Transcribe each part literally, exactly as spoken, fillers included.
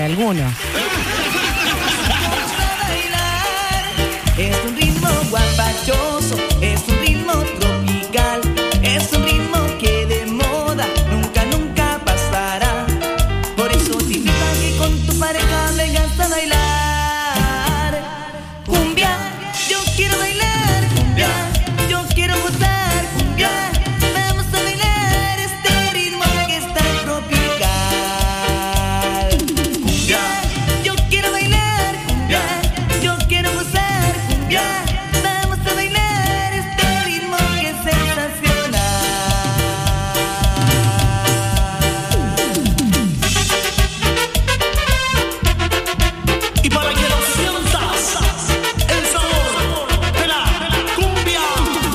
para algunos. Es un ritmo guapachoso, es un ritmo tropical, es un ritmo que de moda nunca, nunca pasará. Por eso te invito a que con tu pareja vengas a bailar cumbia. Yo quiero bailar cumbia, yo quiero gozar cumbia. Vamos a bailar este ritmo que está tropical. Cumbia, yo quiero bailar cumbia, yo quiero gozar. Vamos a bailar este ritmo que es sensacional. Y para que lo sientas, el sabor de la, de la cumbia.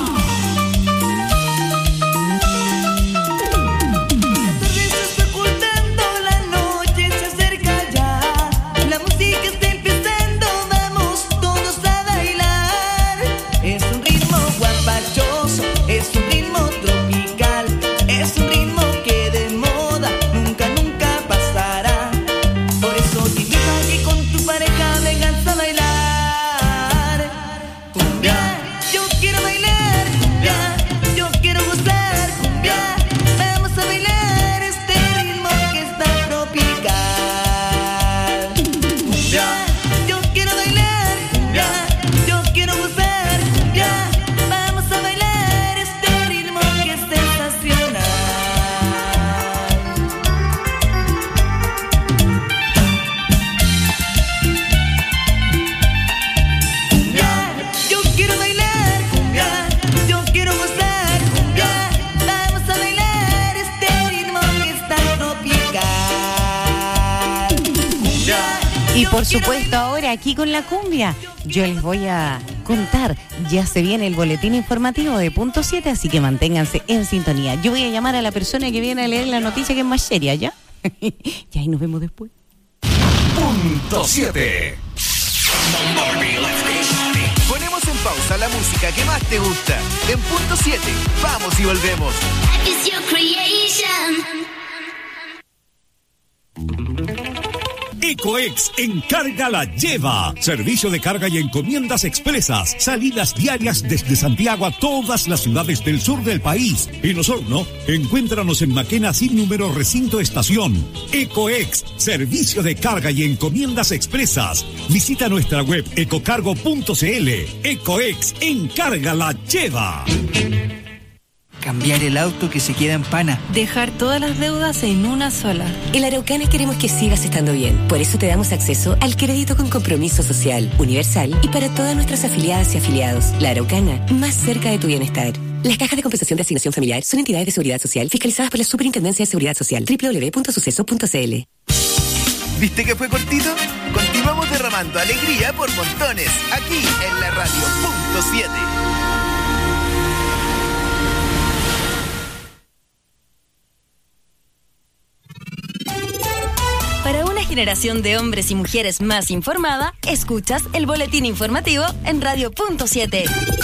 La tarde se está ocultando, la noche se acerca ya. La música está empezando, vamos todos a bailar. Es un ritmo guapachoso, es un ritmo tropical, es un ritmo que de moda nunca, nunca pasará. Por eso te invito a que con tu pareja vengas a bailar cumbia. Yo quiero bailar cumbia, yo quiero gozar cumbia. Vamos a bailar este ritmo que está tropical. Cumbia, yo quiero bailar cumbia, yo quiero gozar cumbia. Vamos a bailar este ritmo que es sensacional. Cumbia, yo quiero bailar cumbia, yo quiero gozar cumbia. Vamos a bailar este ritmo que está tropical. Cumbia. Y por supuesto ahora aquí con la cumbia yo les voy a contar, ya se viene el boletín informativo de Punto siete, así que manténganse en sintonía. Yo voy a llamar a la persona que viene a leer la noticia que es más seria, ¿ya? Ya, y nos vemos después. Punto siete. Ponemos en pausa la música que más te gusta. En Punto siete, vamos y volvemos. It's your creation. Ecoex Encarga la Lleva. Servicio de carga y encomiendas expresas. Salidas diarias desde Santiago a todas las ciudades del sur del país. En Osorno, encuéntranos en Maquena sin número recinto estación. Ecoex, servicio de carga y encomiendas expresas. Visita nuestra web ecocargo punto cl. Ecoex Encarga la Lleva. Cambiar el auto que se queda en pana. Dejar todas las deudas en una sola. En La Araucana queremos que sigas estando bien. Por eso te damos acceso al crédito con compromiso social, universal y para todas nuestras afiliadas y afiliados. La Araucana, más cerca de tu bienestar. Las cajas de compensación de asignación familiar son entidades de seguridad social fiscalizadas por la Superintendencia de Seguridad Social. doble u doble u doble u punto suceso punto cl. ¿Viste que fue cortito? Continuamos derramando alegría por montones, aquí en la radio Punto siete. Para una generación de hombres y mujeres más informada, escuchas el boletín informativo en Radio Punto siete.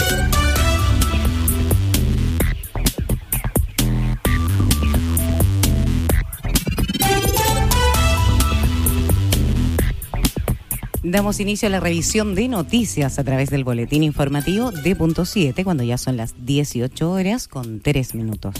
Damos inicio a la revisión de noticias a través del boletín informativo de Punto siete, cuando ya son las dieciocho horas con tres minutos.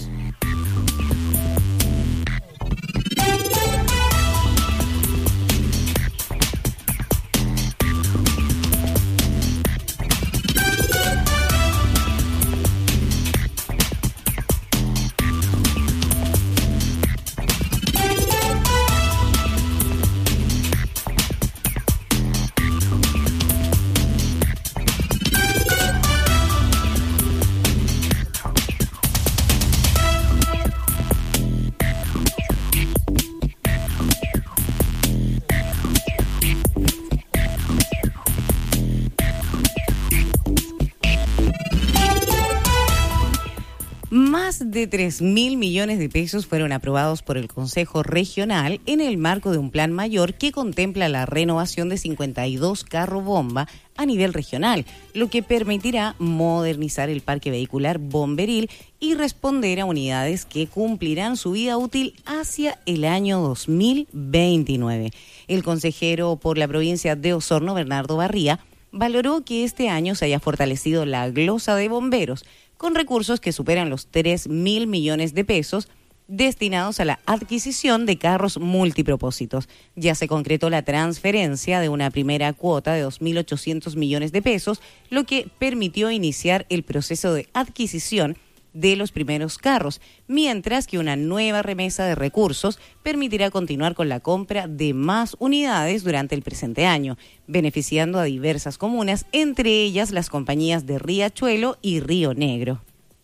Más de tres mil millones de pesos fueron aprobados por el Consejo Regional en el marco de un plan mayor que contempla la renovación de cincuenta y dos carros bomba a nivel regional, lo que permitirá modernizar el parque vehicular bomberil y responder a unidades que cumplirán su vida útil hacia el año dos mil veintinueve. El consejero por la provincia de Osorno, Bernardo Barría, valoró que este año se haya fortalecido la glosa de bomberos con recursos que superan los tres mil millones de pesos destinados a la adquisición de carros multipropósitos. Ya se concretó la transferencia de una primera cuota de dos mil ochocientos millones de pesos, lo que permitió iniciar el proceso de adquisición de los primeros carros, mientras que una nueva remesa de recursos permitirá continuar con la compra de más unidades durante el presente año, beneficiando a diversas comunas, entre ellas las compañías de Riachuelo y Río Negro.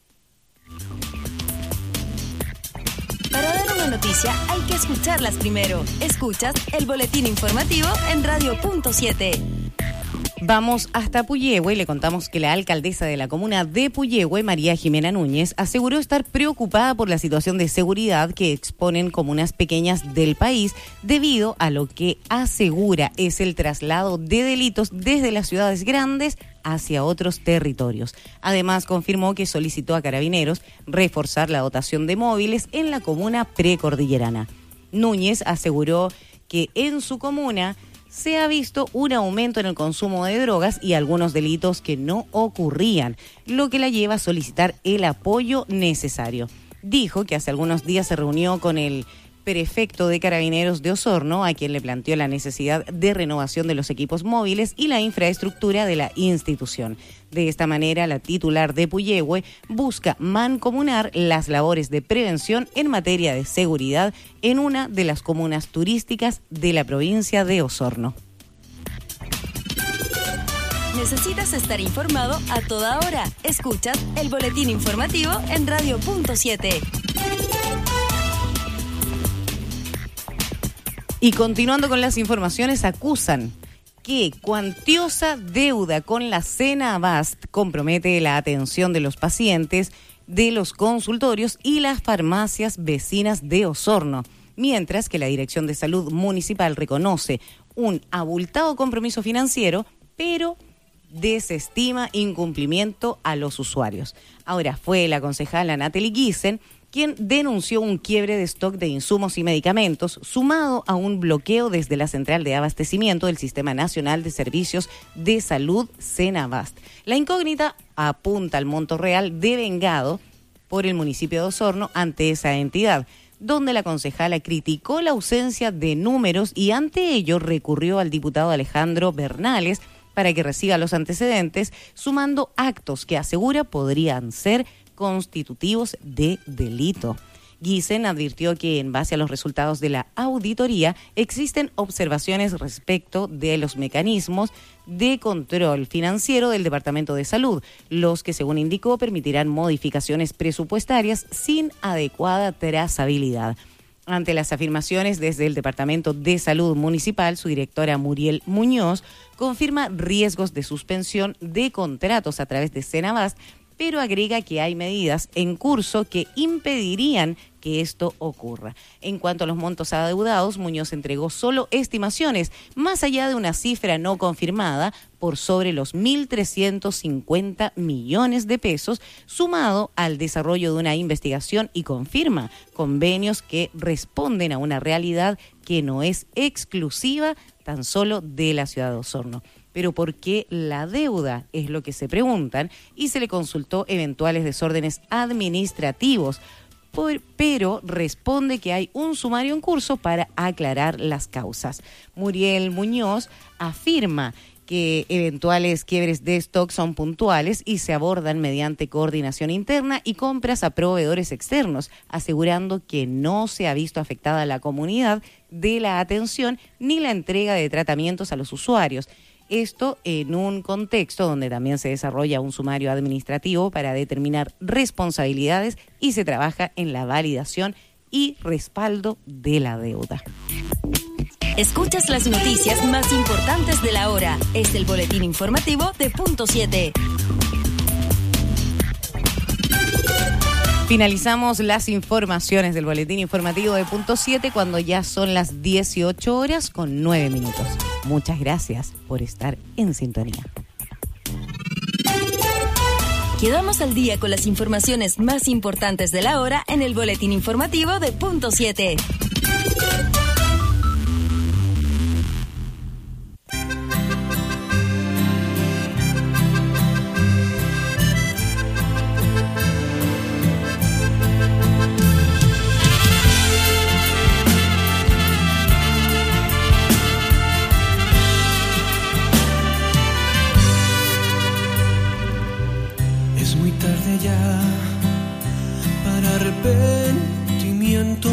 Para dar una noticia hay que escucharlas primero. Escuchas el boletín informativo en Radio Punto siete. Vamos hasta Puyehue y le contamos que la alcaldesa de la comuna de Puyehue, María Jimena Núñez, aseguró estar preocupada por la situación de seguridad que exponen comunas pequeñas del país debido a lo que asegura es el traslado de delitos desde las ciudades grandes hacia otros territorios. Además, confirmó que solicitó a Carabineros reforzar la dotación de móviles en la comuna precordillerana. Núñez aseguró que en su comuna se ha visto un aumento en el consumo de drogas y algunos delitos que no ocurrían, lo que la lleva a solicitar el apoyo necesario. Dijo que hace algunos días se reunió con el prefecto de Carabineros de Osorno, a quien le planteó la necesidad de renovación de los equipos móviles y la infraestructura de la institución. De esta manera, la titular de Puyehue busca mancomunar las labores de prevención en materia de seguridad en una de las comunas turísticas de la provincia de Osorno. ¿Necesitas estar informado a toda hora? Escuchas el boletín informativo en Radio Punto siete. Y continuando con las informaciones, acusan que cuantiosa deuda con la Senabast compromete la atención de los pacientes de los consultorios y las farmacias vecinas de Osorno, mientras que la Dirección de Salud Municipal reconoce un abultado compromiso financiero, pero desestima incumplimiento a los usuarios. Ahora fue la concejala Natalie Giesen quien denunció un quiebre de stock de insumos y medicamentos, sumado a un bloqueo desde la central de abastecimiento del Sistema Nacional de Servicios de Salud, Senabast. La incógnita apunta al monto real devengado por el municipio de Osorno ante esa entidad, donde la concejala criticó la ausencia de números y ante ello recurrió al diputado Alejandro Bernales para que reciba los antecedentes, sumando actos que asegura podrían ser constitutivos de delito. Giesen advirtió que en base a los resultados de la auditoría existen observaciones respecto de los mecanismos de control financiero del Departamento de Salud, los que, según indicó, permitirán modificaciones presupuestarias sin adecuada trazabilidad. Ante las afirmaciones desde el Departamento de Salud Municipal, su directora Muriel Muñoz confirma riesgos de suspensión de contratos a través de Senabast, pero agrega que hay medidas en curso que impedirían que esto ocurra. En cuanto a los montos adeudados, Muñoz entregó solo estimaciones, más allá de una cifra no confirmada, por sobre los mil trescientos cincuenta millones de pesos, sumado al desarrollo de una investigación y confirma convenios que responden a una realidad que no es exclusiva tan solo de la ciudad de Osorno. Pero ¿por qué la deuda? Es lo que se preguntan, y se le consultó eventuales desórdenes administrativos, por, pero responde que hay un sumario en curso para aclarar las causas. Muriel Muñoz afirma que eventuales quiebres de stock son puntuales y se abordan mediante coordinación interna y compras a proveedores externos, asegurando que no se ha visto afectada la comunidad de la atención ni la entrega de tratamientos a los usuarios. Esto en un contexto donde también se desarrolla un sumario administrativo para determinar responsabilidades y se trabaja en la validación y respaldo de la deuda. Escuchas las noticias más importantes de la hora. Es el boletín informativo de Punto siete. Finalizamos las informaciones del boletín informativo de punto siete cuando ya son las dieciocho horas con nueve minutos. Muchas gracias por estar en sintonía. Quedamos al día con las informaciones más importantes de la hora en el boletín informativo de punto siete. Ya para arrepentimientos,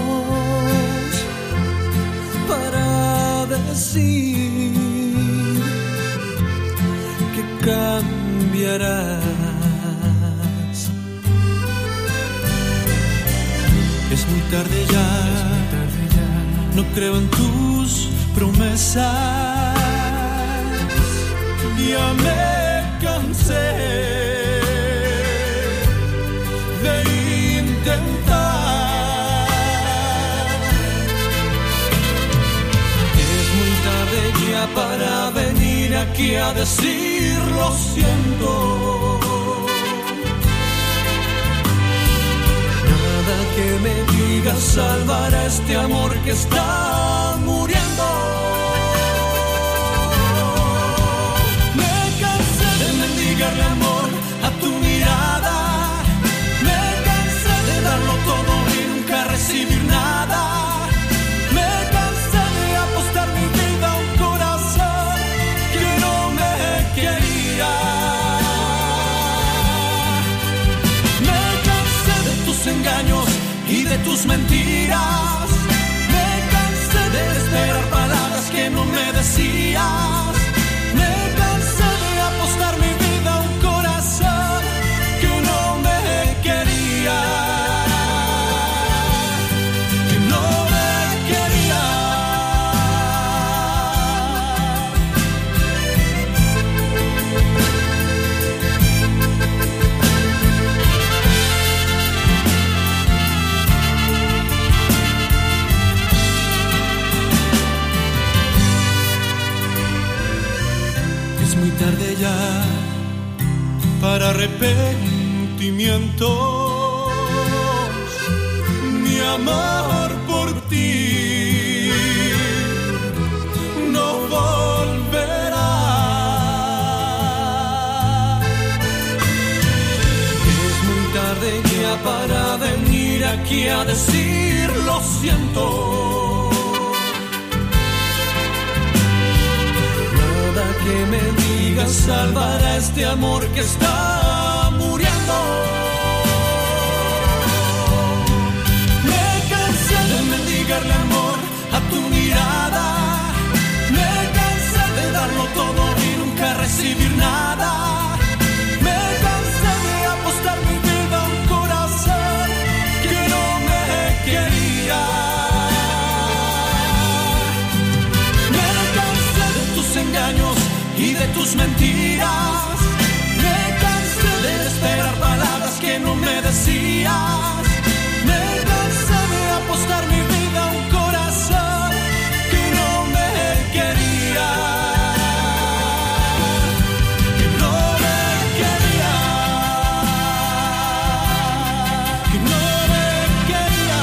para decir que cambiarás. Es muy tarde ya, no creo en tus promesas, ya me cansé de intentar. Es muy tarde ya para venir aquí a decir lo siento. Nada que me diga salvará este amor que está muriendo. Me cansé de mendigarle amor a tu mirada, darlo todo y nunca recibir nada. Me cansé de apostar mi vida a un corazón que no me quería. Me cansé de tus engaños y de tus mentiras. Me cansé de esperar palabras que no me decías. Me cansé de apostar mi vida a un corazón que no me quería. Tarde ya para arrepentimientos, mi amor por ti no volverá. Es muy tarde ya para venir aquí a decir lo siento. Que me digas salvará este amor que está muriendo. Me cansé de mendigarle amor a tu mirada. Me cansé de darlo todo y nunca recibir nada. Me cansé de apostar mi vida a un corazón que no me quería. Me cansé de tus engaños y de tus mentiras. Me cansé de esperar palabras que no me decías. Me cansé de apostar mi vida a un corazón que no me quería. Que no me quería. Que no me quería.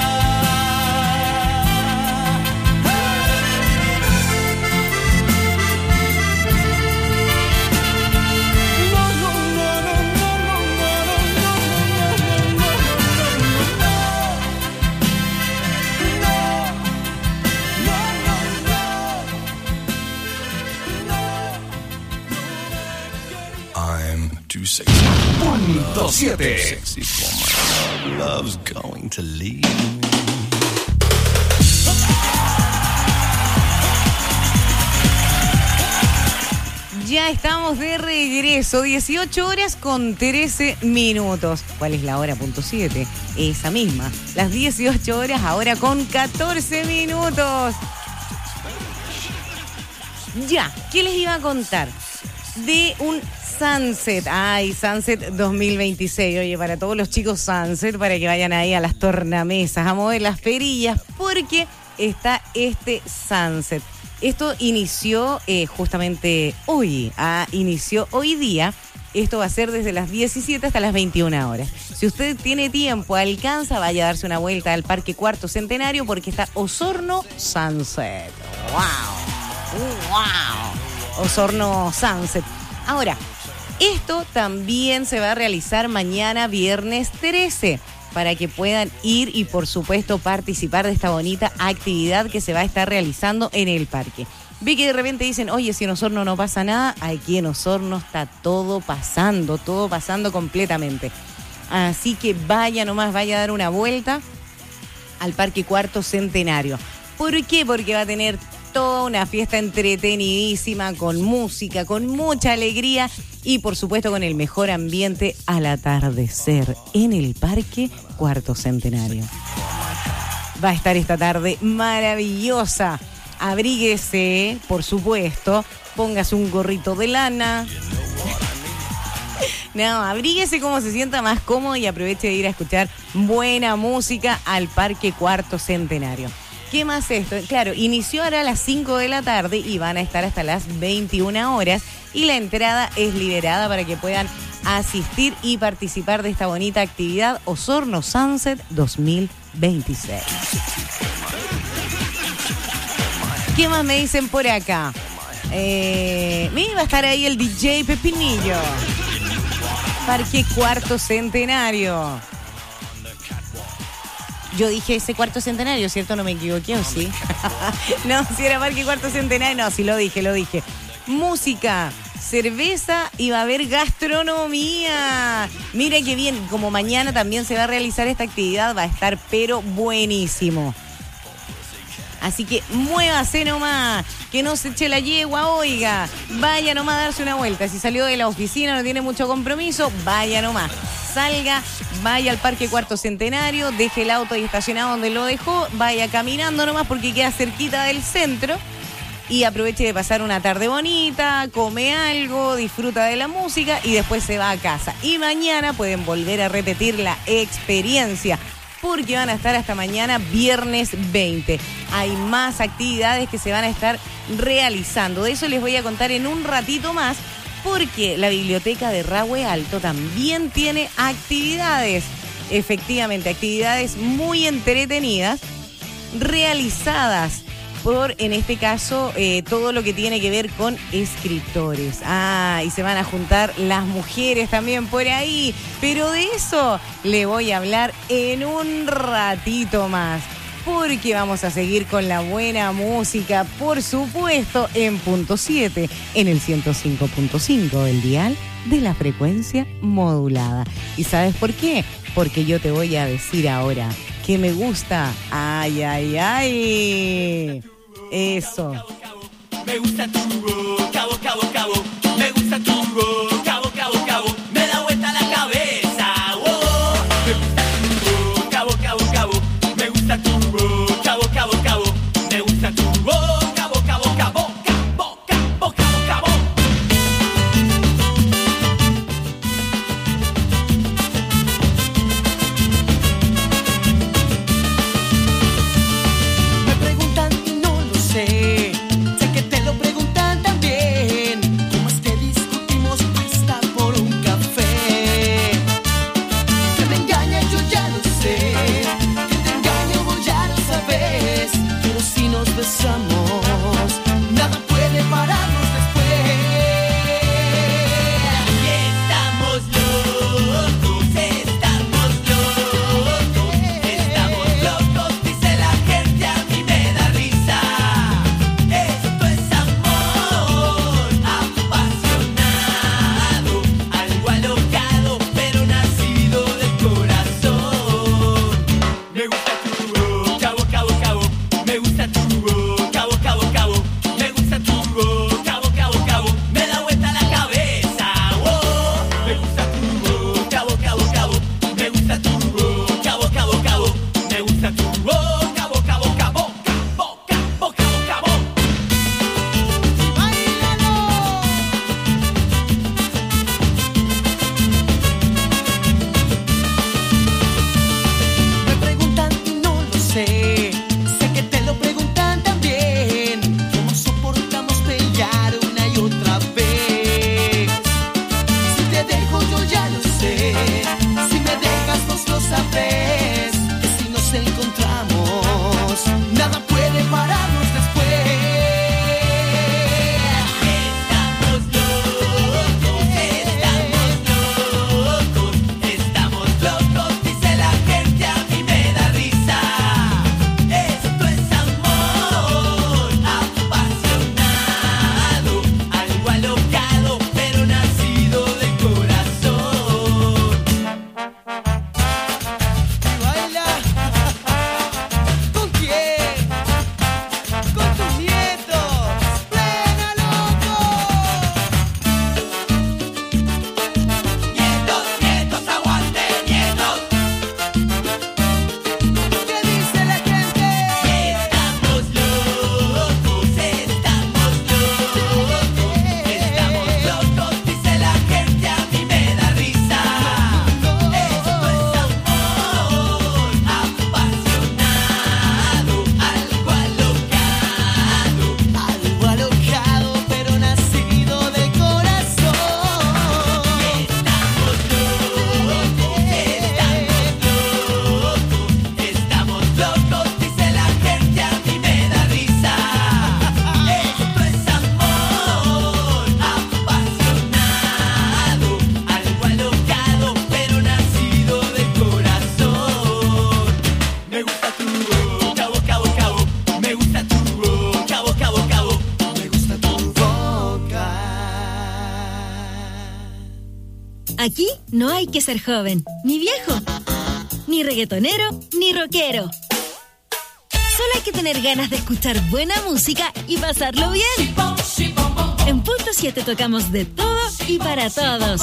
Punto siete. Love's going to leave. Ya estamos de regreso, dieciocho horas con trece minutos. ¿Cuál es la hora? Punto siete. Esa misma. Las dieciocho horas ahora con catorce minutos. Ya, ¿qué les iba a contar? De un Sunset. Ay, Sunset dos mil veintiséis. Oye, para todos los chicos Sunset, para que vayan ahí a las tornamesas, a mover las perillas, porque está este Sunset. Esto inició eh, justamente hoy, ah, inició hoy día. Esto va a ser desde las diecisiete hasta las veintiuna horas. Si usted tiene tiempo, alcanza, vaya a darse una vuelta al Parque Cuarto Centenario porque está Osorno Sunset. ¡Wow! ¡Wow! Osorno Sunset. Ahora, esto también se va a realizar mañana viernes trece para que puedan ir y por supuesto participar de esta bonita actividad que se va a estar realizando en el parque. Vi que de repente dicen, oye, si en Osorno no pasa nada, aquí en Osorno está todo pasando, todo pasando completamente. Así que vaya nomás, vaya a dar una vuelta al Parque Cuarto Centenario. ¿Por qué? Porque va a tener toda una fiesta entretenidísima, con música, con mucha alegría y por supuesto con el mejor ambiente al atardecer en el Parque Cuarto Centenario. Va a estar esta tarde maravillosa. Abríguese, por supuesto, póngase un gorrito de lana. No, abríguese como se sienta más cómodo y aproveche de ir a escuchar buena música al Parque Cuarto Centenario. ¿Qué más esto? Claro, inició ahora a las cinco de la tarde y van a estar hasta las veintiuna horas y la entrada es liberada para que puedan asistir y participar de esta bonita actividad Osorno Sunset dos mil veintiséis. ¿Qué más me dicen por acá? Eh, me iba a estar ahí el D J Pepinillo. Parque Cuarto Centenario. Yo dije ese Cuarto Centenario, ¿cierto? No me equivoqué, ¿o sí? No, si era Parque Cuarto Centenario, no, sí lo dije, lo dije. Música, cerveza y va a haber gastronomía. Mira qué bien, como mañana también se va a realizar esta actividad, va a estar pero buenísimo. Así que muévase nomás, que no se eche la yegua, oiga. Vaya nomás a darse una vuelta. Si salió de la oficina, no tiene mucho compromiso, vaya nomás. Salga, vaya al Parque Cuarto Centenario, deje el auto ahí estacionado donde lo dejó, vaya caminando nomás porque queda cerquita del centro y aproveche de pasar una tarde bonita, come algo, disfruta de la música y después se va a casa. Y mañana pueden volver a repetir la experiencia, porque van a estar hasta mañana viernes veinte. Hay más actividades que se van a estar realizando. De eso les voy a contar en un ratito más, porque la biblioteca de Rahue Alto también tiene actividades. Efectivamente, actividades muy entretenidas, realizadas por, en este caso, eh, todo lo que tiene que ver con escritores. Ah, y se van a juntar las mujeres también por ahí. Pero de eso le voy a hablar en un ratito más, porque vamos a seguir con la buena música, por supuesto, en punto siete, en el ciento cinco punto cinco, el dial de la frecuencia modulada. ¿Y sabes por qué? Porque yo te voy a decir ahora que me gusta. ¡Ay, ay, ay! Eso. Me gusta tu voz, cabo, cabo, cabo. Me gusta tu voz, cabo, cabo, cabo. Me da vuelta la cabeza, oh. Me gusta tu voz, cabo, cabo, cabo. Me gusta tu voz, cabo, cabo, cabo. Me gusta tu voz, cabo, cabo, cabo. Cabo, cabo, cabo, cabo. Me preguntan y no lo sé. Sé que te lo preguntan también. ¿Cómo es que discutimos? Pues Aquí no hay que ser joven, ni viejo, ni reggaetonero, ni rockero. Solo hay que tener ganas de escuchar buena música y pasarlo bien. En Punto siete tocamos de todo y para todos.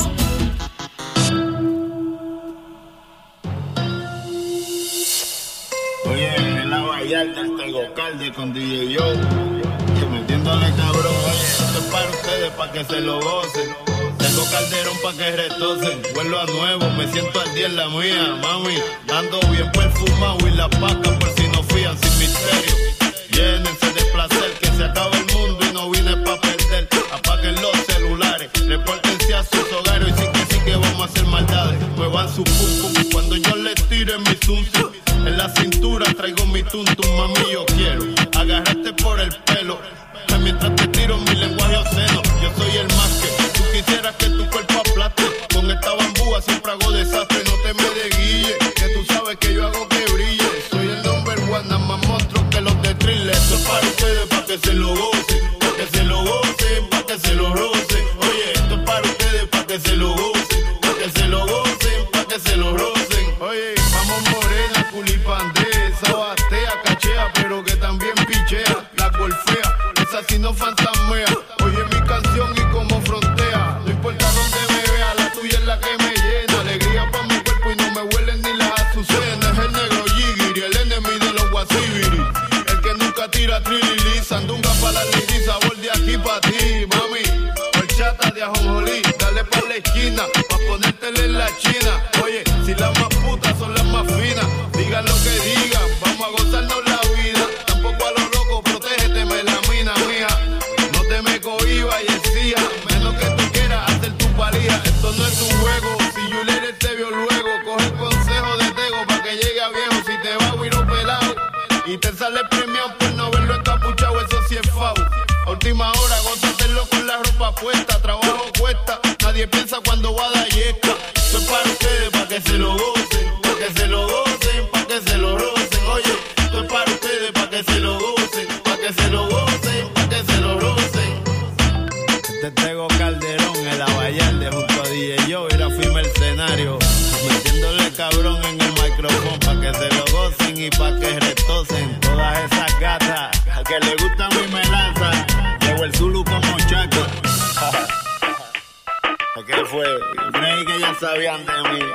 Oye, en la Vallarta tengo calde con D J Joe, metiéndole cabrón. Oye, esto es para ustedes, para que se lo gocen. Tengo calderón pa' que retocen, vuelo a nuevo, me siento al día en la mía, mami. Ando bien perfumado y las pacas por si no fían sin misterio. Llénense de placer, que se acaba el mundo y no vine pa' perder. Apaguen los celulares, repórtense a sus hogares y sí que sí que vamos a hacer maldades. Muevan su pum pum cuando yo les tire mi zum zum. En la cintura traigo mi tum tum, mami, yo quiero agarrarte por el pelo. Mientras te tiro mi lenguaje obsceno, yo soy el más que tú quisieras que tu cuerpo aplaste. Con esta bambúa siempre hago desastre, no te me desguille, que tú sabes que yo hago que brille. Soy el number one, nada más monstruo que los de thriller. Esto es para ustedes, para que se lo gocen, para que se lo gocen, para que se lo rocen. Oye, esto es para ustedes, para que se lo gocen, para que se lo gocen, para que se lo rocen. Oye, vamos morena, culipandé, esa batea, cachea, pero que también pichea, la golfea. Si no fantasmea, oye mi canción y como frontea. No importa dónde me vea, la tuya es la que me llena. Alegría pa' mi cuerpo y no me huelen ni las azucenas. Es el negro Yigiri, el enemy de los guasibiri. El que nunca tira trilili, sandunga pa' la lady, sabor de aquí pa' ti, mami. Horchata de ajonjolí, dale pa' la esquina, pa' ponértela en la china. Oye, si las más putas son las más finas, digan lo que digan, vamos a gozarnos la vida. Tampoco a lo loco, protégete, me la mina mía. No te me cohibas y exija, menos que tú quieras hacer tu valija. Esto no es un juego, si Juliet te vio luego, coge el consejo de Tego pa' que llegue a viejo. Si te va a huir pelado y te sale premiado por no verlo encapuchado, eso sí es fau. A última hora, gózatelo con la ropa puesta, trabajo cuesta, nadie piensa cuando va a dar yesca. Esto es para ustedes, pa' que se lo gocen, pa' que se lo gocen, pa' que se lo rocen. Oye, esto es para ustedes, pa' que se lo gocen, pa' que se lo gocen, pa' que se lo rocen. Este Tego Calderón en la Vallarde junto a D J Joe, ir a firme el escenario, metiéndole cabrón en el micrófono pa' que se lo gocen y pa' que retocen todas esas gatas a que le gusta mi melaza. Llevo el Zulu como Chaco. ¿Qué fue? Creí que ya sabían de mí.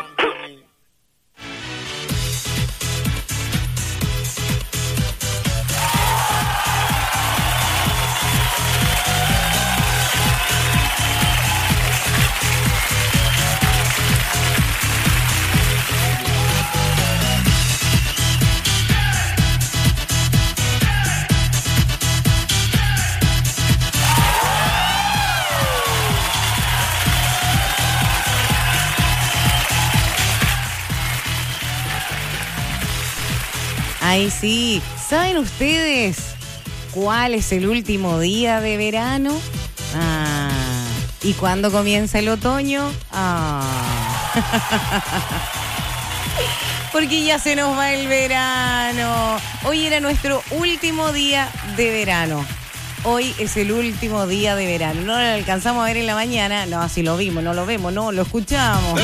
Ay, sí. ¿Saben ustedes cuál es el último día de verano? Ah. ¿Y cuándo comienza el otoño? Ah. Porque ya se nos va el verano. Hoy era nuestro último día de verano. Hoy es el último día de verano. No lo alcanzamos a ver en la mañana. No, así lo vimos, no lo vemos, no, lo escuchamos.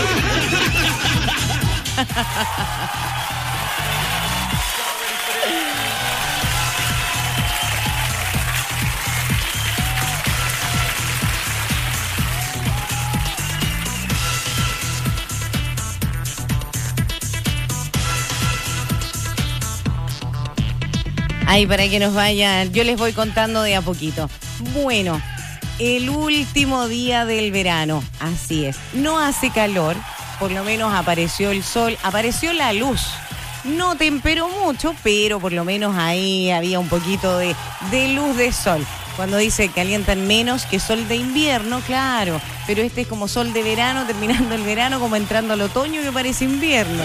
Ay, para que nos vayan, yo les voy contando de a poquito. Bueno, el último día del verano, así es. No hace calor, por lo menos apareció el sol, apareció la luz. No temperó mucho, pero por lo menos ahí había un poquito de, de luz de sol. Cuando dice que calientan menos que sol de invierno, claro. Pero este es como sol de verano, terminando el verano, como entrando al otoño que parece invierno.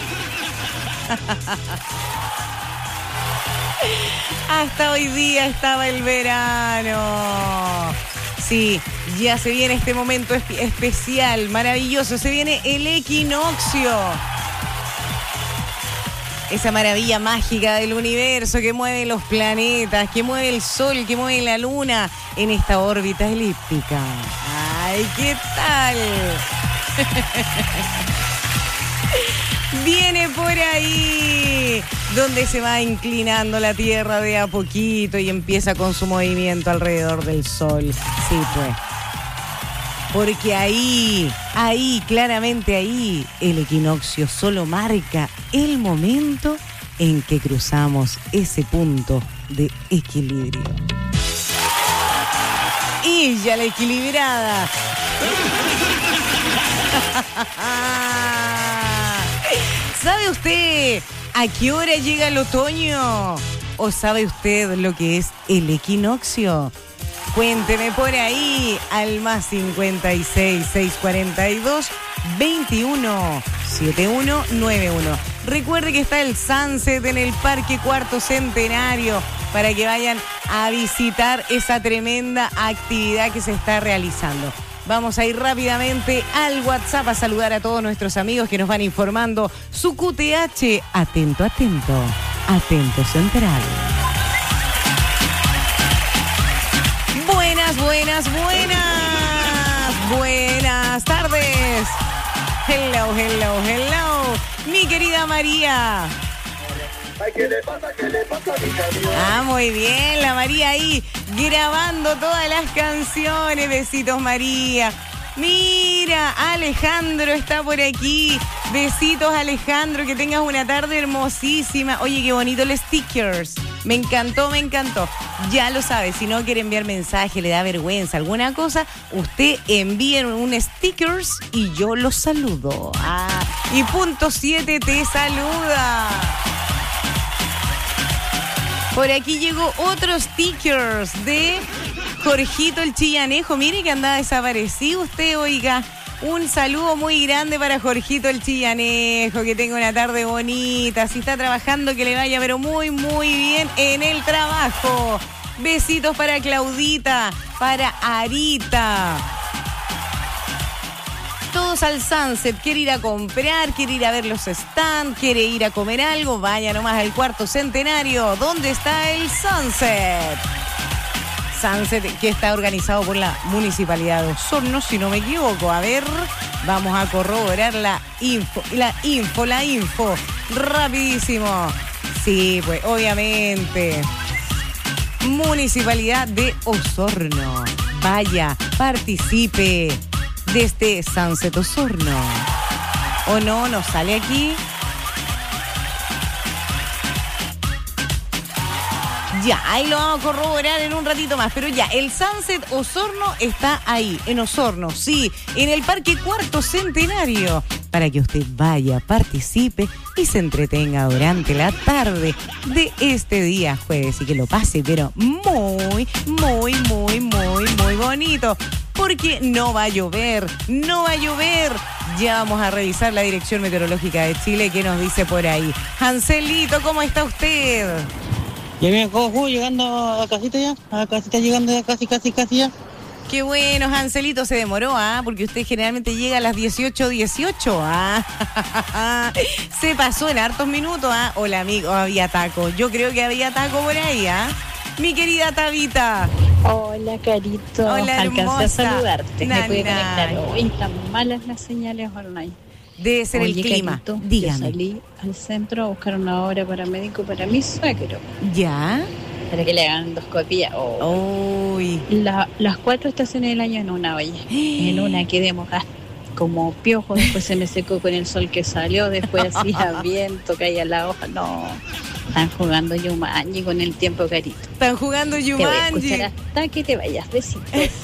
Hasta hoy día estaba el verano. Sí, ya se viene este momento espe- especial, maravilloso. Se viene el equinoccio. Esa maravilla mágica del universo que mueve los planetas, que mueve el sol, que mueve la luna en esta órbita elíptica. ¡Ay, qué tal! Viene por ahí, donde se va inclinando la Tierra de a poquito y empieza con su movimiento alrededor del Sol. Sí, pues. Porque ahí, ahí, claramente ahí, el equinoccio solo marca el momento en que cruzamos ese punto de equilibrio. Ella, la equilibrada. ¿Sabe usted a qué hora llega el otoño? ¿O sabe usted lo que es el equinoccio? Cuénteme por ahí al más cincuenta y seis, seiscientos cuarenta y dos, veintiuno, setenta y uno noventa y uno. Recuerde que está el Sunset en el Parque Cuarto Centenario para que vayan a visitar esa tremenda actividad que se está realizando. Vamos a ir rápidamente al WhatsApp a saludar a todos nuestros amigos que nos van informando su Q T H. Atento, atento, atento central. Buenas, buenas, buenas. Buenas tardes. Hello, hello, hello. Mi querida María. Ay, ¿qué le pasa? ¿Qué le pasa a mi cariño? Ah, muy bien, la María ahí grabando todas las canciones. Besitos, María. Mira, Alejandro está por aquí. Besitos, Alejandro, que tengas una tarde hermosísima. Oye, qué bonito los stickers. Me encantó, me encantó. Ya lo sabe, si no quiere enviar mensaje, le da vergüenza, alguna cosa, usted envíe un stickers y yo los saludo. Ah, y punto siete te saluda. Por aquí llegó otro stickers de Jorgito el Chillanejo. Mire que andaba desaparecido usted, oiga. Un saludo muy grande para Jorgito el Chillanejo, que tenga una tarde bonita. Si está trabajando, que le vaya pero muy, muy bien en el trabajo. Besitos para Claudita, para Arita. Todos al Sunset, quiere ir a comprar, quiere ir a ver los stands, quiere ir a comer algo, vaya nomás al Cuarto Centenario, ¿dónde está el Sunset? Sunset, que está organizado por la Municipalidad de Osorno, si no me equivoco. A ver, vamos a corroborar la info, la info, la info, rapidísimo. Sí, pues obviamente, Municipalidad de Osorno. Vaya, participe desde Sunset Osorno. ¿O no? ¿Nos sale aquí? Ya, ahí lo vamos a corroborar en un ratito más. Pero ya, el Sunset Osorno está ahí, en Osorno, sí, en el Parque Cuarto Centenario, para que usted vaya, participe y se entretenga durante la tarde de este día jueves y que lo pase, pero muy, muy, muy, muy, muy bonito. Porque no va a llover, no va a llover. Ya vamos a revisar la Dirección Meteorológica de Chile, que nos dice por ahí. Anselito, ¿cómo está usted? Ya me cojo llegando a casita ya, a casita llegando ya casi, casi, casi ya. Qué bueno, Anselito, se demoró, ¿ah? Porque usted generalmente llega a las dieciocho dieciocho, ¿ah? Se pasó en hartos minutos, ¿ah? Hola, amigo, había taco. Yo creo que había taco por ahí, ¿ah? Mi querida Tabita. Hola, Carito. Hola, hermosa. Alcancé a saludarte. Nana. Me pude conectar. Hoy están malas las señales online. Debe ser Oye, el clima. Carito, Dígame. Yo salí al centro a buscar una hora para médico para mi suegro. ¿Ya? Para que le hagan endoscopía. Oh. Uy. La, las cuatro estaciones del año en una, oye. En una quedemos como piojo, después se me secó con el sol que salió, después hacía viento, caía la hoja. No. Están jugando Yumanji con el tiempo, Carito. Están jugando Yumanji. Te voy a escuchar hasta que te vayas. Besitos.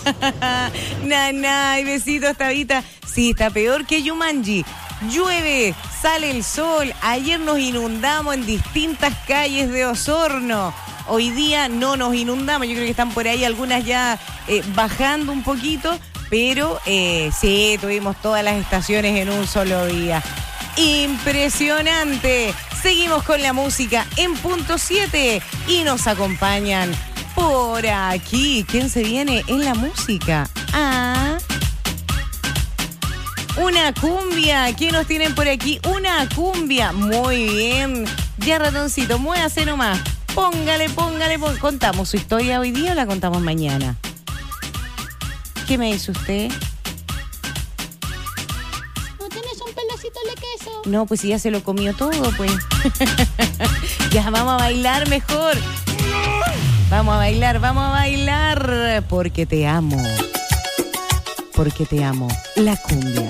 Nana, y besitos, Tabita. Sí, está peor que Yumanji. Llueve, sale el sol. Ayer nos inundamos en distintas calles de Osorno. Hoy día no nos inundamos. Yo creo que están por ahí algunas ya eh, bajando un poquito. Pero eh, sí, tuvimos todas las estaciones en un solo día. Impresionante. Seguimos con la música en punto siete y nos acompañan por aquí. ¿Quién se viene en la música? Ah, una cumbia. ¿Quién nos tienen por aquí? Una cumbia. Muy bien. Ya, ratoncito, muévase nomás. Póngale, póngale, póngale. ¿Contamos su historia hoy día o la contamos mañana? ¿Qué me dice usted? No, pues si ya se lo comió todo, pues. Ya vamos a bailar mejor. Vamos a bailar, vamos a bailar. Porque te amo. Porque te amo. La cumbia.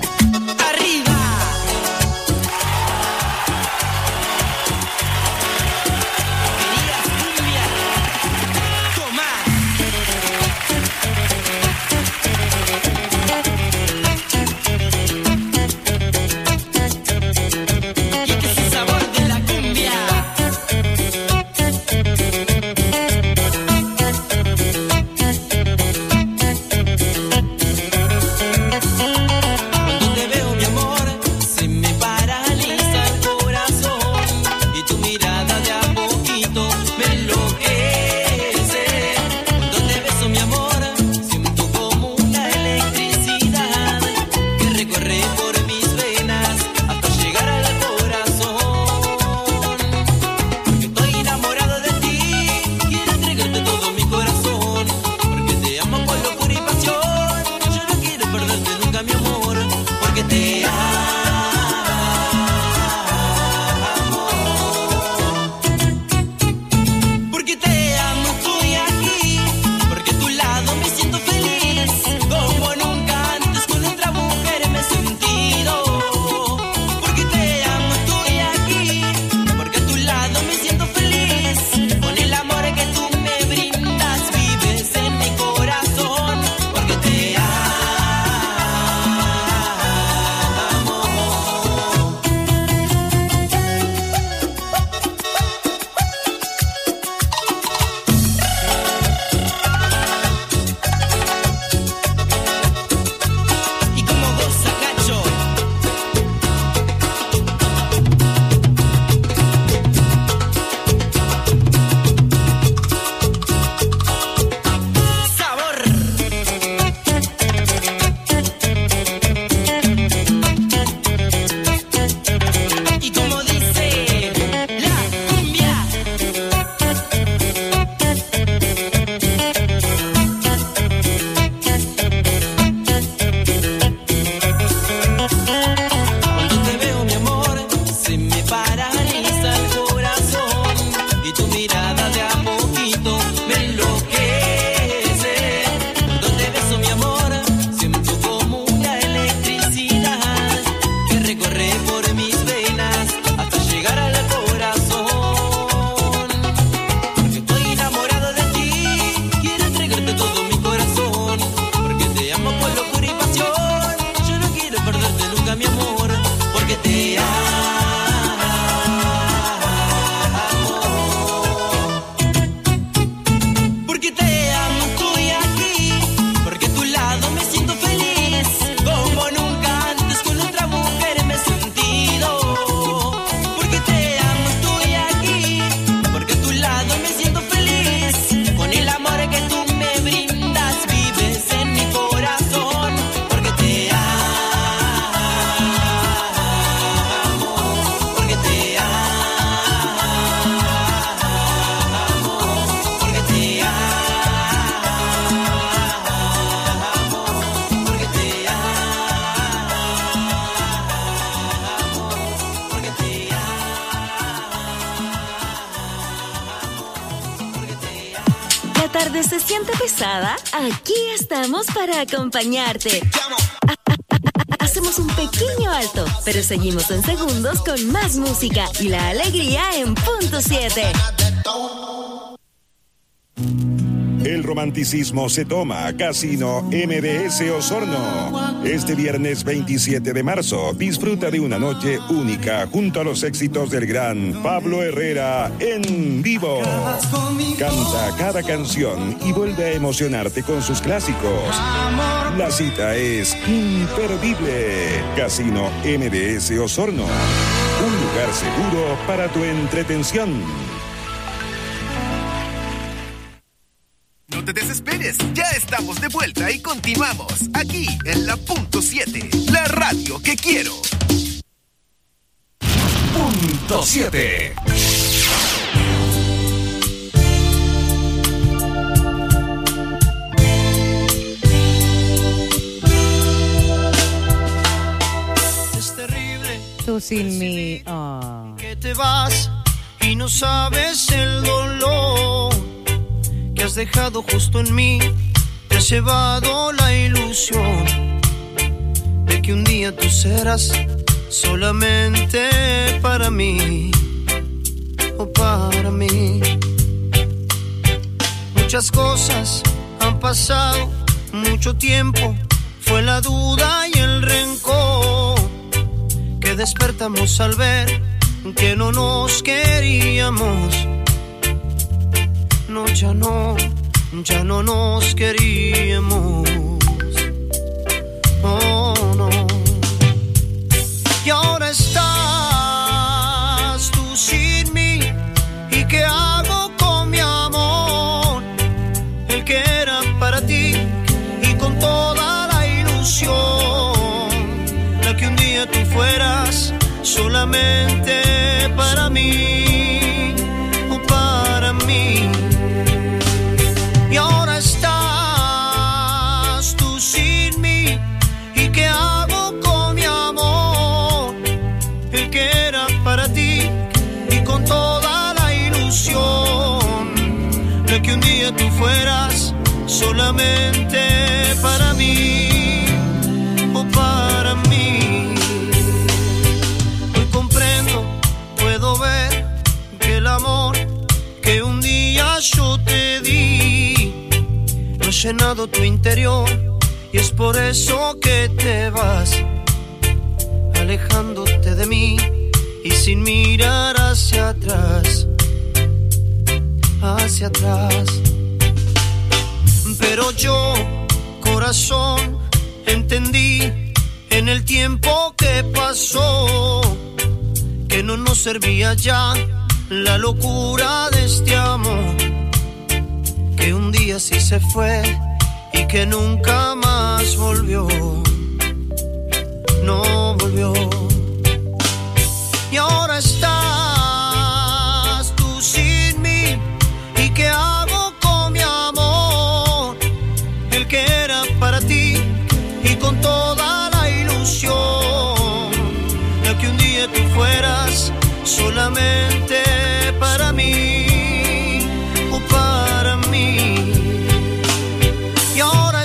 tarde se siente pesada, aquí estamos para acompañarte. Hacemos un pequeño alto, pero seguimos en segundos con más música y la alegría en punto siete. El romanticismo se toma. Casino M D S Osorno. Este viernes veintisiete de marzo, disfruta de una noche única junto a los éxitos del gran Pablo Herrera en vivo. Canta cada canción y vuelve a emocionarte con sus clásicos. La cita es imperdible. Casino M D S Osorno. Un lugar seguro para tu entretención. No te desesperes, ya estamos de vuelta y continuamos aquí en la punto siete, la radio que quiero. Punto siete. tú sin mí? Oh. Que te vas y no sabes el dolor que has dejado justo en mí. Te has llevado la ilusión de que un día tú serás solamente para mí o para mí. Muchas cosas han pasado, mucho tiempo, fue la duda y el rencor que despertamos al ver que no nos queríamos. No, ya no, ya no nos queríamos. Oh, no. Y ahora estás tú sin mí. ¿Y qué hago con mi amor? El que era para ti y con toda la ilusión, la que un día tú fueras solamente para mí o para mí. Y ahora estás tú sin mí. ¿Y qué hago con mi amor? El que era para ti y con toda la ilusión, la que un día tú fueras solamente para mí o para mí. Hoy comprendo, puedo ver que el amor que un día yo te di no ha llenado tu interior, y es por eso que te vas alejándote de mí y sin mirar hacia atrás, hacia atrás. Pero yo, corazón, entendí en el tiempo que pasó que no nos servía ya la locura de este amor, que un día sí se fue y que nunca más volvió, no volvió. Y ahora estás tú sin mí. ¿Y qué hago con mi amor? El que era para ti y con toda la ilusión, la que un día tú fueras solamente para mí o para mí. Y ahora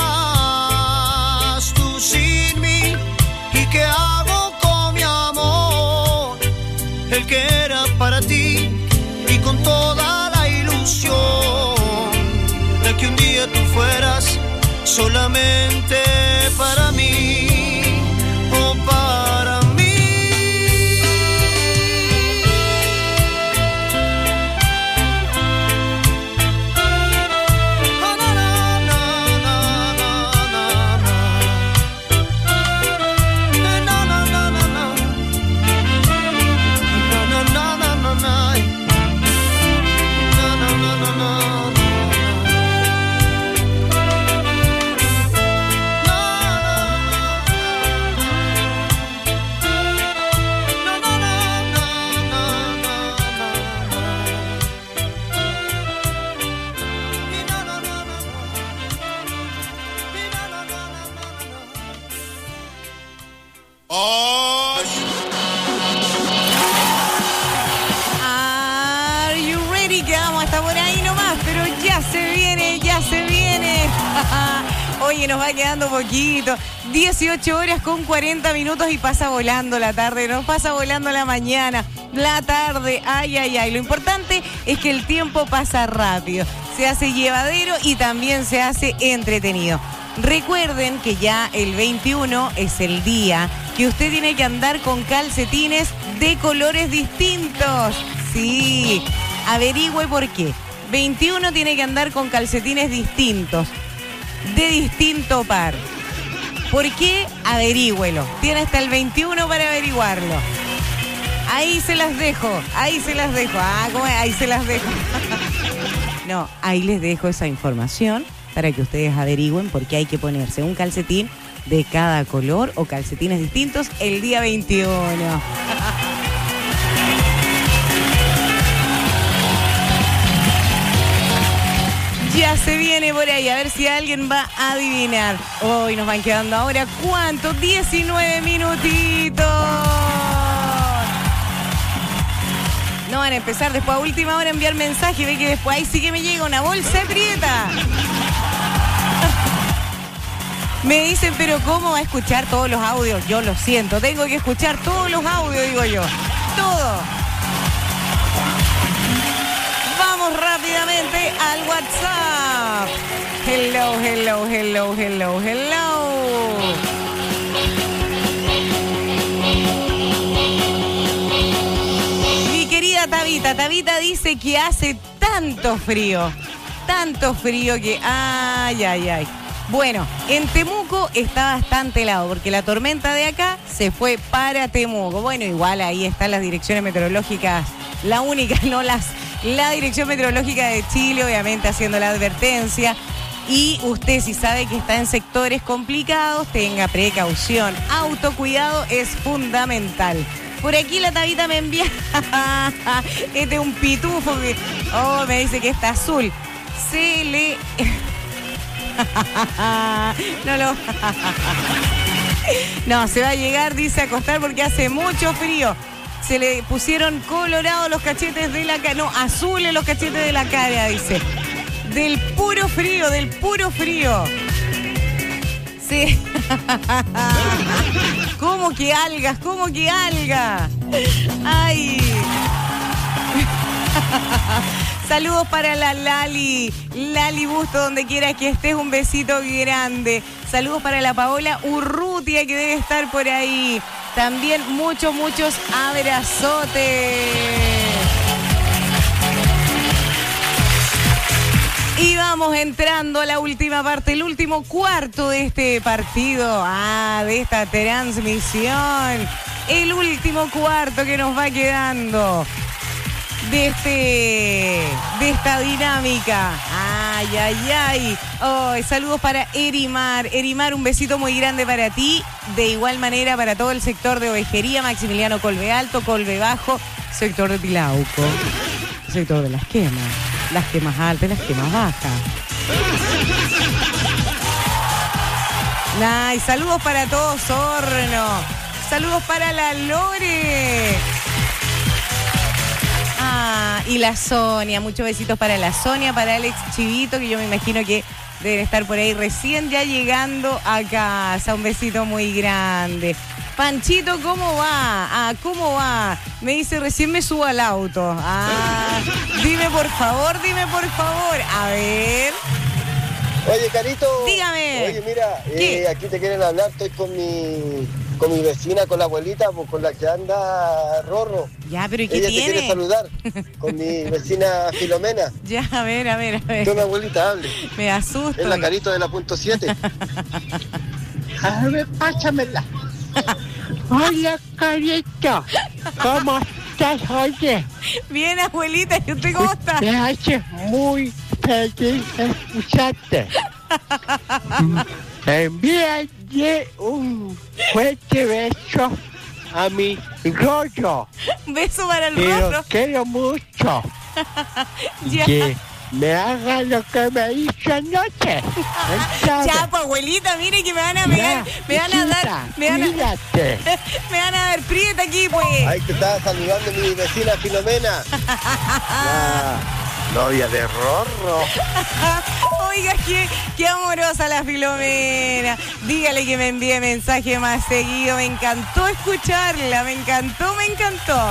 estás tú sin mí. ¿Y qué hago con mi amor? El que era para ti y con toda la ilusión, la que un día tú fueras solamente para mí o para mí. Oye, nos va quedando poquito. dieciocho horas con cuarenta minutos y pasa volando la tarde, nos pasa volando la mañana, la tarde, ay, ay, ay. Lo importante es que el tiempo pasa rápido, se hace llevadero y también se hace entretenido. Recuerden que ya el veintiuno es el día que usted tiene que andar con calcetines de colores distintos. Sí, averigüe por qué. veintiuno tiene que andar con calcetines distintos, de distinto par. ¿Por qué? Averígüelo. Tiene hasta el veintiuno para averiguarlo. Ahí se las dejo, ahí se las dejo. Ah, ¿cómo es? Ahí se las dejo. No, ahí les dejo esa información para que ustedes averigüen por qué hay que ponerse un calcetín de cada color o calcetines distintos el día veintiuno. Ya se viene por ahí, a ver si alguien va a adivinar. Hoy nos van quedando ahora, ¿cuánto? diecinueve minutitos. No van a empezar después a última hora a enviar mensaje. Ve que después ahí sí que me llega una bolsa de prieta. Me dicen, pero ¿cómo va a escuchar todos los audios? Yo lo siento, tengo que escuchar todos los audios, digo yo. Todo. Vamos rápidamente al WhatsApp. Hello, hello, hello, hello, hello. Mi querida Tabita, Tabita dice que hace tanto frío, tanto frío que... Ay, ay, ay. Bueno, en Temuco está bastante helado porque la tormenta de acá se fue para Temuco. Bueno, igual ahí están las direcciones meteorológicas, la única, no las... La Dirección Meteorológica de Chile, obviamente, haciendo la advertencia. Y usted, si sabe que está en sectores complicados, tenga precaución. Autocuidado es fundamental. Por aquí la Tabita me envía... Este es un pitufo que... Oh, me dice que está azul. Se le... No lo... No, se va a llegar, dice, a acostar porque hace mucho frío. Se le pusieron colorados los cachetes de la cara. No, azules los cachetes de la cara, dice. Del puro frío, del puro frío. Sí. ¿Cómo que algas? ¿Cómo que alga? Ay. Saludos para la Lali. Lali Busto, donde quiera que estés, un besito grande. Saludos para la Paola Urrutia, que debe estar por ahí. También muchos, muchos abrazotes. Y vamos entrando a la última parte, el último cuarto de este partido, ah, de esta transmisión. El último cuarto que nos va quedando de este, de esta dinámica. Ay, ay, ay. Oh, saludos para Erimar. Erimar, un besito muy grande para ti. De igual manera para todo el sector de Ovejería, Maximiliano Colbe Alto, Colbe Bajo, sector de Pilauco, sector de las quemas, las quemas altas, las quemas bajas. Ay, saludos para todos, Horno. Saludos para la Lore. Ah, y la Sonia, muchos besitos para la Sonia, para Alex Chivito, que yo me imagino que deben estar por ahí recién ya llegando a casa. Un besito muy grande. Panchito, ¿cómo va? Ah, ¿cómo va? Me dice, recién me subo al auto. Ah, dime por favor, dime por favor. A ver. Oye, Carito. Dígame. Oye, mira, eh, aquí te quieren hablar, estoy con mi... con mi vecina, con la abuelita, pues, con la que anda Rorro. Ya, pero ¿y qué Ella tiene? te quiere saludar, con mi vecina Filomena. Ya, a ver, a ver, a ver. Que mi abuelita hable. Me asusto. Es la Carito de la punto siete. A ver, pásamela. Hola, Carito. ¿Cómo estás, oye? Bien, abuelita, ¿y usted cómo está? Me hace muy feliz escucharte. Envíale un fuerte beso a mi Rollo. Un beso para el que Rollo. lo quiero mucho. Ya. Que me haga lo que me hizo anoche. Ya, pues, abuelita, mire que me van a pegar. Ya, me van a dar. Me van a, cuídate. me van a dar prieta aquí, pues. Ahí te estaba saludando mi vecina Filomena. La novia de Rorro. Oiga, qué, qué amorosa la Filomena. Dígale que me envíe mensaje más seguido. Me encantó escucharla. Me encantó, me encantó.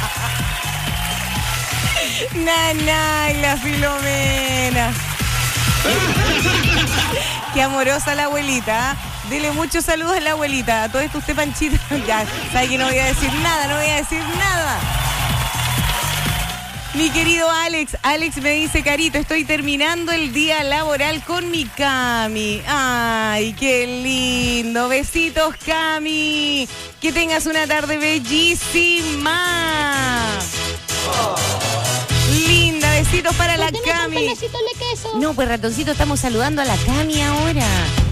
Nana, la Filomena. Qué amorosa la abuelita. ¿eh? Dile muchos saludos a la abuelita. A todo esto usted, Panchito. Ya, sabe que no voy a decir nada, no voy a decir nada. Mi querido Alex, Alex me dice, Carito, estoy terminando el día laboral con mi Cami. Ay, qué lindo. Besitos, Cami. Que tengas una tarde bellísima. Linda, besitos para la Cami. No, pues ratoncito, estamos saludando a la Cami ahora.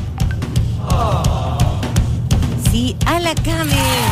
Sí, a la Cami.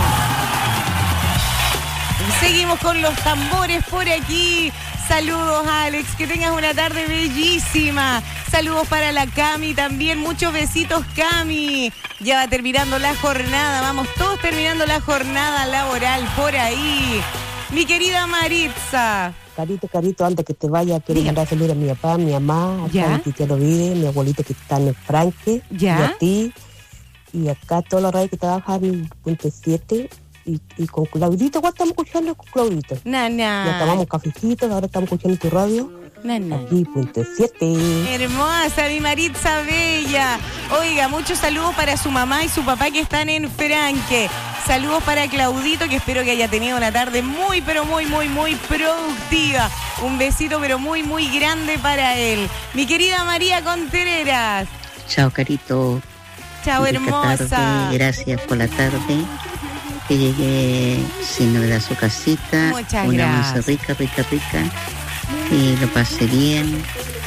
Seguimos con los tambores por aquí. Saludos, Alex. Que tengas una tarde bellísima. Saludos para la Cami también. Muchos besitos, Cami. Ya va terminando la jornada. Vamos todos terminando la jornada laboral por ahí. Mi querida Maritza. Carito, Carito, antes que te vaya, quiero Dígame. mandar saludos a mi papá, a mi mamá, ¿Ya? a mi tía Lovide, mi abuelito que está en el Franque, ¿Ya? y a ti, y acá todos los radios que trabajan en Punto siete, y, y con Claudito, igual estamos escuchando con Claudito. Nana. Ya tomamos cafecitos, ahora estamos escuchando tu radio, Nana. aquí Punto siete. Hermosa, mi Maritza Bella. Oiga, muchos saludos para su mamá y su papá que están en Franque. Saludos para Claudito, que espero que haya tenido una tarde muy, pero muy, muy, muy productiva. Un besito, pero muy, muy grande para él. Mi querida María Contreras. Chao, Carito. Chao, Rica hermosa. tarde. Gracias por la tarde. Que llegué sin novedad a su casita. Muchas Una gracias. once rica, rica, rica. Y lo pasé bien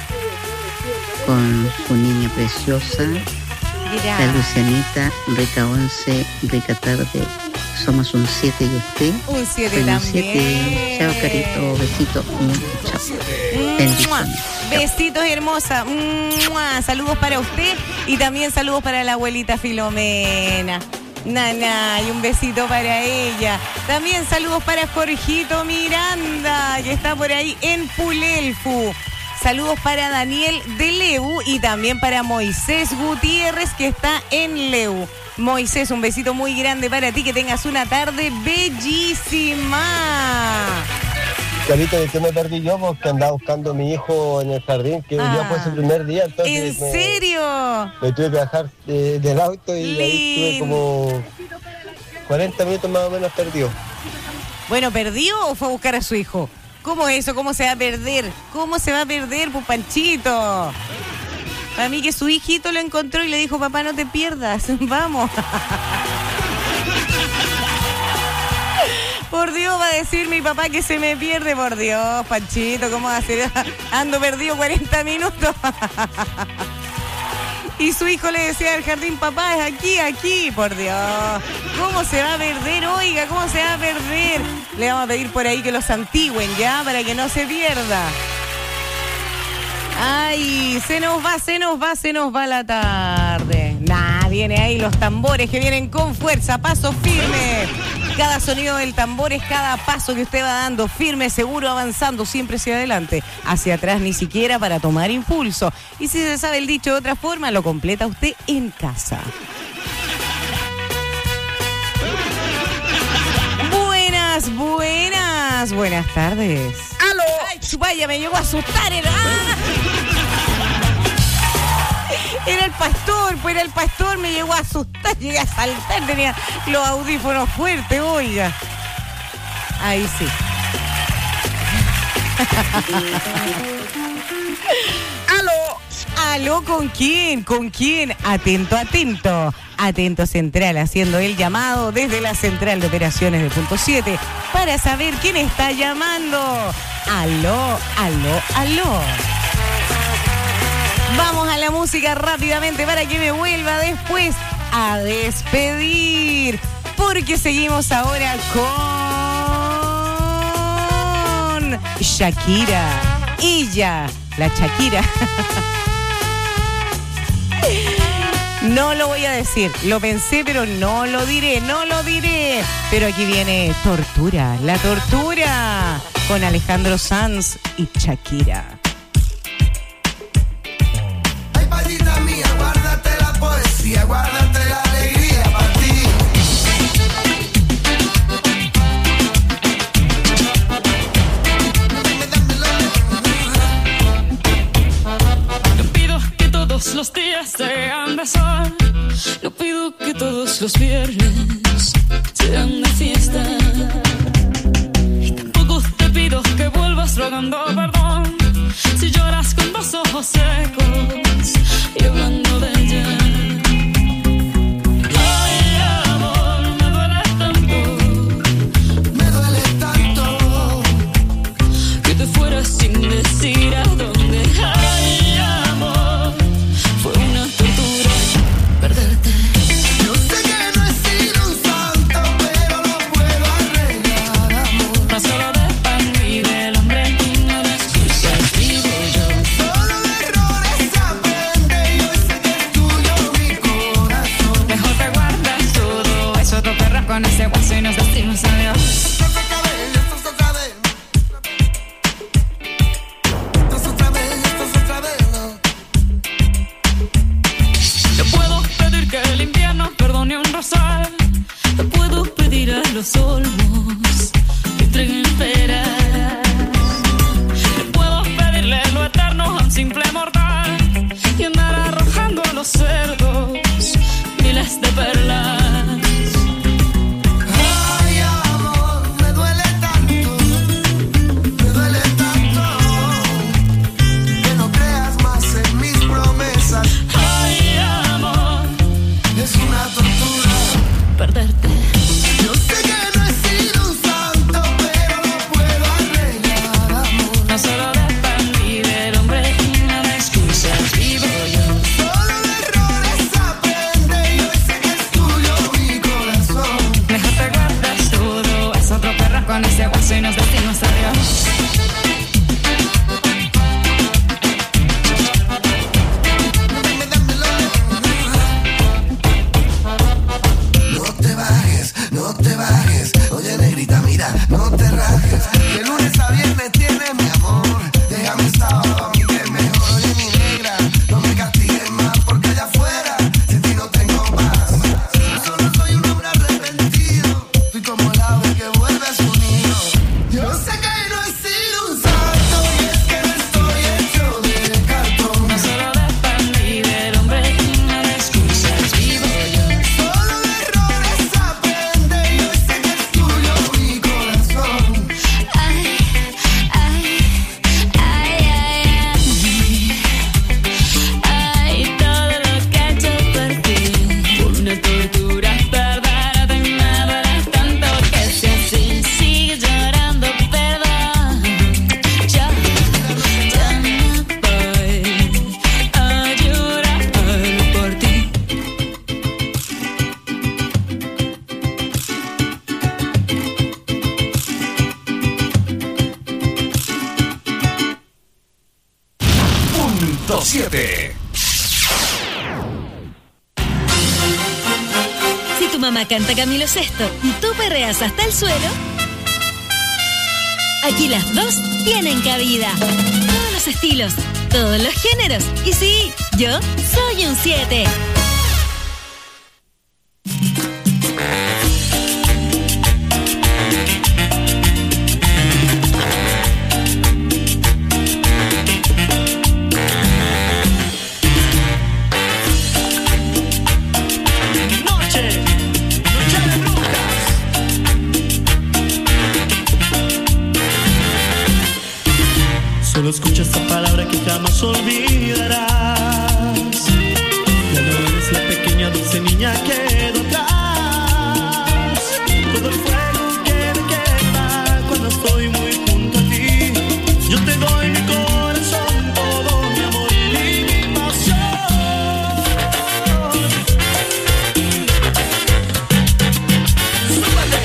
con su niña preciosa. La Gracias. Lucianita, rica once, rica tarde. Somos un siete y usted. Un siete Soy un también. siete. Chao, Carito. Besito. Mm, Chao. Mua. Bendiciones. Besitos, hermosa. Mua. Saludos para usted y también saludos para la abuelita Filomena. Nana, y un besito para ella. También saludos para Jorgito Miranda, que está por ahí en Pulelfu. Saludos para Daniel de Leu y también para Moisés Gutiérrez, que está en Leu. Moisés, un besito muy grande para ti, que tengas una tarde bellísima. Carito, ¿de qué me perdí yo? Porque andaba buscando a mi hijo en el jardín, que un día fue su primer día, entonces ¿En me, serio? me tuve que bajar de- del auto y ahí estuve como cuarenta minutos más o menos perdido. Bueno, ¿perdió o fue a buscar a su hijo? ¿Cómo es eso? ¿Cómo se va a perder? ¿Cómo se va a perder, pues, Panchito? Para mí que su hijito lo encontró y le dijo, papá, no te pierdas, vamos. Por Dios, va a decir mi papá que se me pierde, por Dios, Panchito, ¿cómo va a ser? Ando perdido cuarenta minutos. Y su hijo le decía al jardín, papá, es aquí, aquí, por Dios. ¿Cómo se va a perder? Oiga, ¿cómo se va a perder? Le vamos a pedir por ahí que los santigüen, ¿ya? Para que no se pierda. Ay, se nos va, se nos va, se nos va la tarde. Nah, viene ahí los tambores que vienen con fuerza, paso firme. Cada sonido del tambor es cada paso que usted va dando, firme, seguro, avanzando siempre hacia adelante. Hacia atrás ni siquiera para tomar impulso. Y si se sabe el dicho de otra forma, lo completa usted en casa. Buenas, buenas, buenas tardes. ¡Aló! ¡Ay, chupaya, me llegó a asustar! Era, ¡ah! Era el pastor, pues era el pastor, me llegó a asustar, llegué a saltar, tenía los audífonos fuertes, oiga. Ahí sí. ¡Aló! ¿Aló con quién? ¿Con quién? Atento, atento. Atento Central, haciendo el llamado desde la Central de Operaciones de Punto siete para saber quién está llamando. ¡Aló, aló, aló! Vamos a la música rápidamente para que me vuelva después a despedir. Porque seguimos ahora con Shakira. Ella, la Shakira. No lo voy a decir, lo pensé, pero no lo diré, no lo diré. Pero aquí viene Tortura, la Tortura, con Alejandro Sanz y Shakira. Ay, palita mía, guárdate la poesía, guárdate la alegría para ti. No pido que todos los días sean de sol, no pido que todos los viernes sean de fiesta. Y tampoco te pido que vuelvas rogando perdón si lloras con los ojos secos y hablando de ella. Ay, amor, me duele tanto, Me duele tanto que te fueras sin decir a dónde. Ay, amor, fue una tortura perderte. Yo sé que no he sido un santo, pero lo puedo arreglar, amor. No solo de pan vive el hombre y no de excusas vivo yo. Solo de errores se aprende y hoy sé que es tuyo mi corazón. Mejor te guardas todo eso, tu perra con ese guaso y nos decimos adiós. Esto se acaba, esto se acaba. los olmos que entreguen esperar. No puedo pedirle lo eterno a un simple mortal y andar arrojando a los cerdos miles de perlas. Ay, amor, me duele tanto, me duele tanto que no creas más en mis promesas. Ay, amor, es una tortura perderte. Yo sé que no he sido un santo, pero lo puedo arreglar, amor. No solo dependí del hombre y no me excusas, vivo yo. Solo de errores aprende y hoy sé que es tuyo mi corazón. Mejor te guardas todo, es otro perro con ese guaso y nos decimos adiós. No te bajes, no te bajes. Oye, negrita, mira, no te rajes. De lunes a viernes tienes mi amor. Déjame sábado a mí que es mejor. Oye, mi negra, no me castigues más porque allá afuera sin ti no tengo paz. Yo solo soy un hombre arrepentido. Soy como el ave que vuelve a su nido. Yo sé que no he sido un santo y es que no estoy hecho de cartón. No solo dependí del hombre y no me excusas, vivo yo. Solo de errores aprende y hoy sé que es tuyo mi corazón. Ay, ay, ay, ay, ay, todo lo que he hecho por ti, una tortura, perderte, me duele tanto que si así sigue llorando, perdón, yo ya no voy a llorar por ti. Punto siete. Si tu mamá canta Camilo Sesto y tú perreas hasta el suelo, aquí las dos tienen cabida. Todos los estilos, todos los géneros. Y sí, yo soy un siete. Noche, noche de brujas. Solo escucha esta palabra que jamás olvidarás. Ya no eres la pequeña dulce niña que quedó atrás. Todo el fuego que me quema cuando estoy muy junto a ti. Yo te doy mi corazón, todo mi amor y mi pasión. Súbete.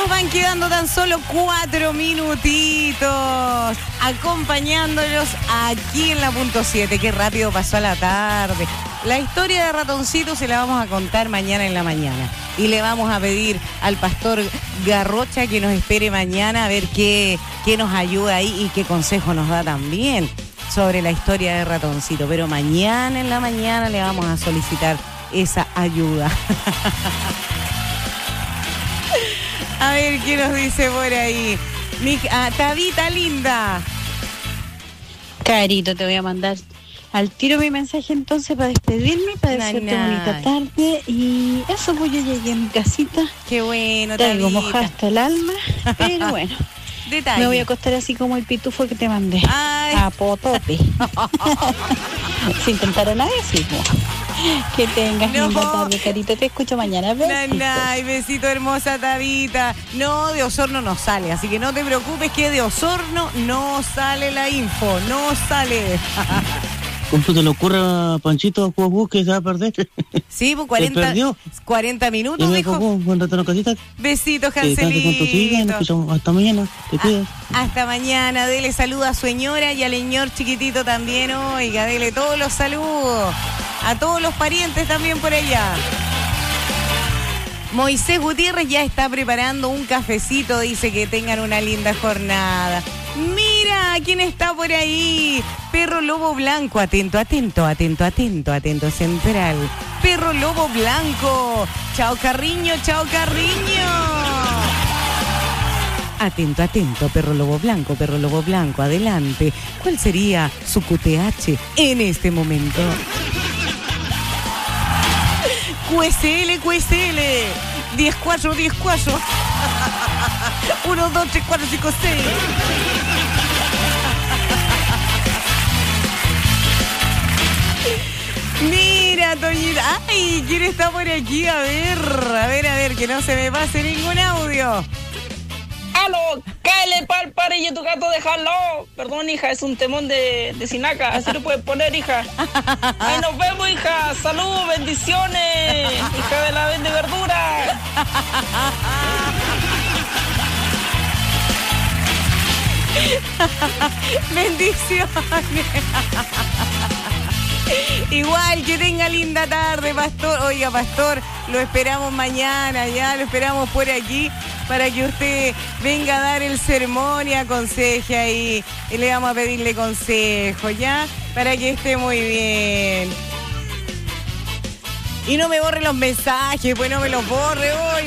Nos van quedando tan solo cuatro minutitos acompañándolos aquí en la punto siete. Qué rápido pasó la tarde. La historia de Ratoncito se la vamos a contar mañana en la mañana. Y le vamos a pedir al pastor Garrocha que nos espere mañana a ver qué, qué nos ayuda ahí y qué consejo nos da también sobre la historia de Ratoncito. Pero mañana en la mañana le vamos a solicitar esa ayuda. A ver qué nos dice por ahí. Mi, ah, Tabita linda. Carito, te voy a mandar al tiro mi mensaje entonces para despedirme, para decirte bonita tarde. Y eso, pues yo llegué a mi casita. Qué bueno, Traigo Tabita. mojada hasta el alma, pero bueno. Detalle. Me voy a acostar así como el pitufo que te mandé. Ay. A potope. Sin contar a nadie, sí. Pues. Que tengas No. linda tarde, Carito. Te escucho mañana. Besitos. Ay, besito hermosa, Tabita. No, de Osorno no sale, así que no te preocupes que de Osorno no sale la info, no sale. ¿Cómo se le ocurre a Panchito Juan que se va a perder? Sí, pues Se cuarenta, perdió. cuarenta minutos, Y me dijo. tocó, cuando te lo casita. Besitos, Que descanse con tu hija y nos Cancelito. escuchamos hasta mañana. Te cuidas. Hasta mañana, dele saludos a su señora y al señor chiquitito también, oiga, dele todos los saludos. A todos los parientes también por allá. Moisés Gutiérrez ya está preparando un cafecito, dice que tengan una linda jornada. Mira, ¿quién está por ahí? Perro Lobo Blanco, atento, atento, atento, atento, atento, central. Perro Lobo Blanco. Chao, Carriño, chao, Carriño. Atento, atento, Perro Lobo Blanco, Perro Lobo Blanco, adelante. ¿Cuál sería su Q T H en este momento? Q S L, Q S L. diez cuatro, diez cuatro. uno, dos, tres, cuatro, cinco, seis. Mira, Toñita. Ay, ¿quién está por aquí? A ver, a ver, a ver, que no se me pase ningún audio. ¡Aló! ¡Cáele pa'l parillo tu gato, déjalo! Perdón, hija, es un temón de, de Sinaca. Así lo puedes poner, hija. ¡Ahí nos vemos, hija! ¡Salud! ¡Bendiciones! ¡Hija de la vende verdura! Bendiciones. Igual, que tenga linda tarde, pastor. Oiga, pastor, lo esperamos mañana, ya lo esperamos por aquí para que usted venga a dar el sermón y aconseje ahí. Y le vamos a pedirle consejo, ¿ya? Para que esté muy bien. Y no me borre los mensajes, pues no me los borre hoy.